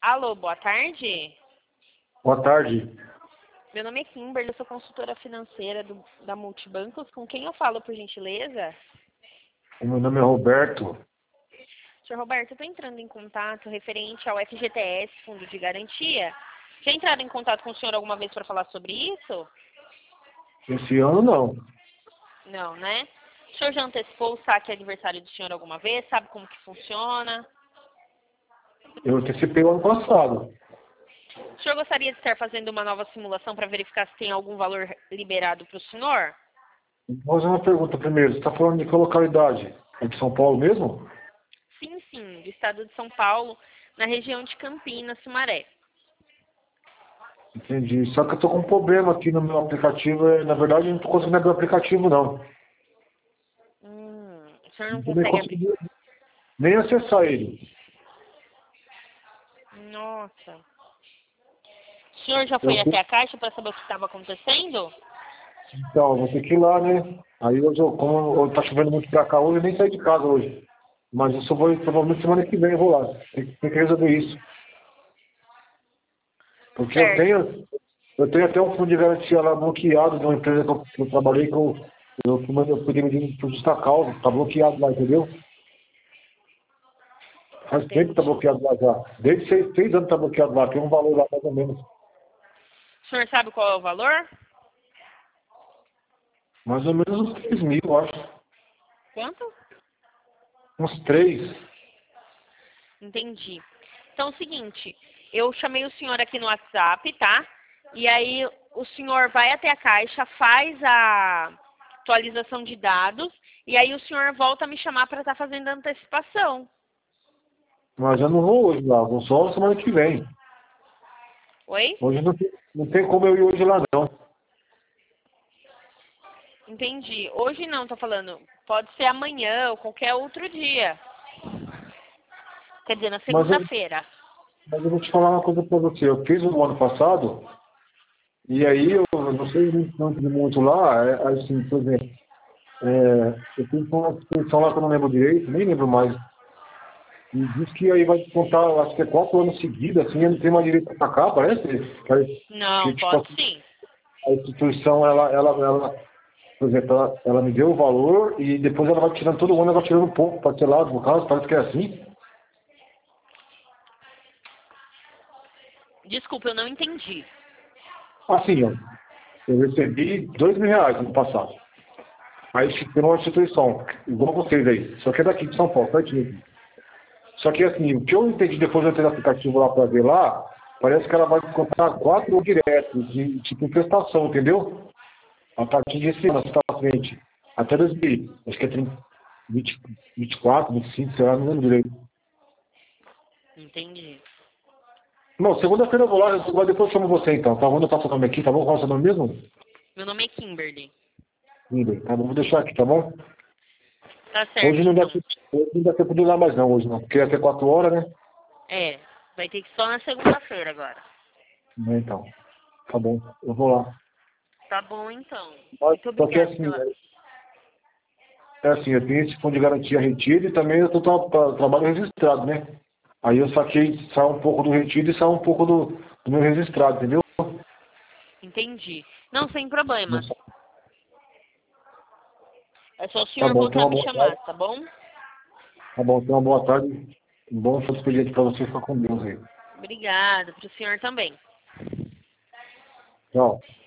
Alô, boa tarde. Boa tarde. Meu nome é Kimberly, eu sou consultora financeira da Multibancos. Com quem eu falo, por gentileza? O meu nome é Roberto. Senhor Roberto, eu estou entrando em contato referente ao FGTS, Fundo de Garantia. Já entraram em contato com o senhor alguma vez para falar sobre isso? Esse ano não. Não, né? O senhor já antecipou o saque aniversário do senhor alguma vez? Sabe como que funciona? Eu antecipei o ano passado. O senhor gostaria de estar fazendo uma nova simulação para verificar se tem algum valor liberado para o senhor? Vou fazer uma pergunta primeiro. Você está falando de qual localidade? É de São Paulo mesmo? Sim, sim, do estado de São Paulo, na região de Campinas, Sumaré. Entendi. Só que eu estou com um problema aqui no meu aplicativo. Na verdade, eu não estou conseguindo abrir o aplicativo, não. O senhor não Não tô nem consegue abrir? conseguindo nem acessar ele. Nossa. O senhor já foi Eu até fui- a caixa para saber o que estava acontecendo? Então, eu vou ter que ir lá, né? Aí hoje, como está chovendo muito pra cá hoje, eu nem saí de casa hoje. Mas isso eu vou, provavelmente semana que vem eu vou lá. Tem que resolver isso. Porque Certo. eu tenho até um fundo de garantia lá bloqueado de uma empresa que eu trabalhei eu podia me por justa causa, está bloqueado lá, entendeu? Faz tempo que está Entendi. bloqueado lá já. Desde 6 anos está bloqueado lá, tem um valor lá mais ou menos. O senhor sabe qual é o valor? Mais ou menos uns 3 mil, eu acho. Quanto? Uns 3. Entendi. Então é o seguinte, eu chamei o senhor aqui no WhatsApp, tá? E aí o senhor vai até a caixa, faz a atualização de dados, e aí o senhor volta a me chamar para estar fazendo a antecipação. Mas eu não vou hoje lá, vou só semana que vem. Oi? Hoje não tem como eu ir hoje lá, não. Entendi. Hoje não, tô falando. Pode ser amanhã ou qualquer outro dia. Quer dizer, na Mas eu, segunda-feira. mas eu vou te falar uma coisa pra você. Eu fiz no ano passado, e aí eu não sei tanto de muito lá, assim, por exemplo, eu tenho uma instituição lá que eu não lembro direito, nem lembro mais. E diz que aí vai contar, acho que é 4 anos seguidos, assim, eu não tenho mais direito pra cá, parece. Que Não, tipo, pode assim, sim. a instituição, por exemplo, ela me deu o valor e depois ela vai tirando todo ano, ela vai tirando um pouco para ter lá, no caso, parece que é assim. Desculpa, eu não entendi. Assim, ó, eu recebi R$ 2.000 no passado. Aí tem uma instituição, igual vocês aí, só que é daqui de São Paulo, pertinho. Só que assim, o que eu entendi depois de eu ter o aplicativo lá para ver lá, parece que ela vai contar 4 direto, de tipo em prestação, entendeu? A partir desse ano, à frente. Até 2000, acho que é 30, 20, 24, 25, sei lá, não lembro direito. Entendi. Não, segunda-feira eu vou lá, depois eu chamo você então, tá? Vou anotar seu nome aqui, tá bom? Qual é o seu nome mesmo? Meu nome é Kimberly. Lindo, tá bom, vou deixar aqui, tá bom? Tá certo, Hoje não dá então. tempo, hoje não dá tempo de ir lá mais não, hoje não, porque até 4 horas, né? É, vai ter que ir só na segunda-feira agora. Então, tá bom, eu vou lá. Tá bom, então. Mas, Muito só que obrigada assim, pela... eu tenho esse fundo de garantia retido e também eu tô trabalho registrado, né? Aí eu sai um pouco do retido e sai um pouco do meu registrado, entendeu? Entendi. Não, sem problemas. É só o Tá senhor bom, voltar tenha a uma me boa chamar, tarde. tá bom? Tá bom, tenha uma boa tarde. Um bom expediente pra você, ficar com Deus aí. Obrigada, pro senhor também. Tchau.